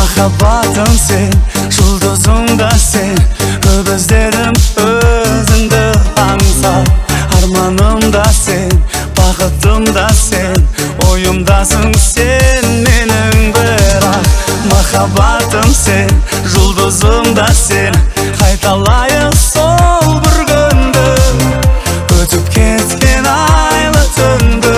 Махаббатым sen, жұлдызым да sen. Көп іздедім өзіңді аңсап. Арманым да sen, бақытым да sen. Ойымдасың sen менің бірақ. Махаббатым sen, жұлдызым да sen. Қайталайық сол бір күнді, өтіп кеткен айлы түнді.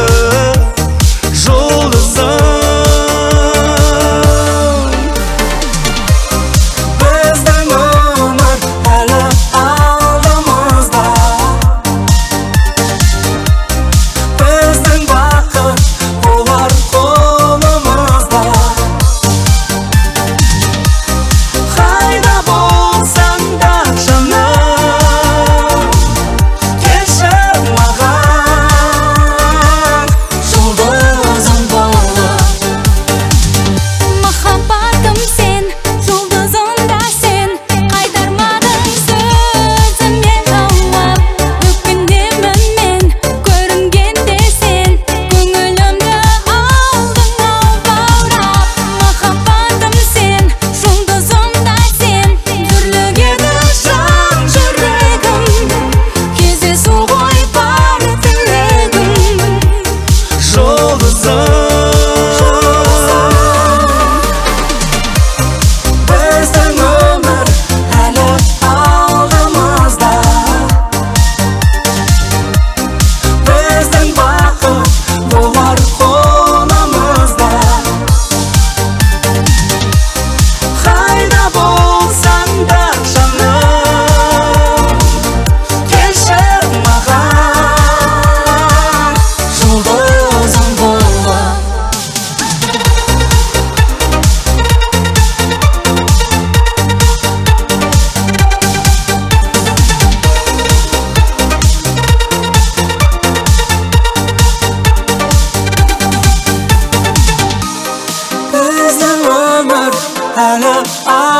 Hello.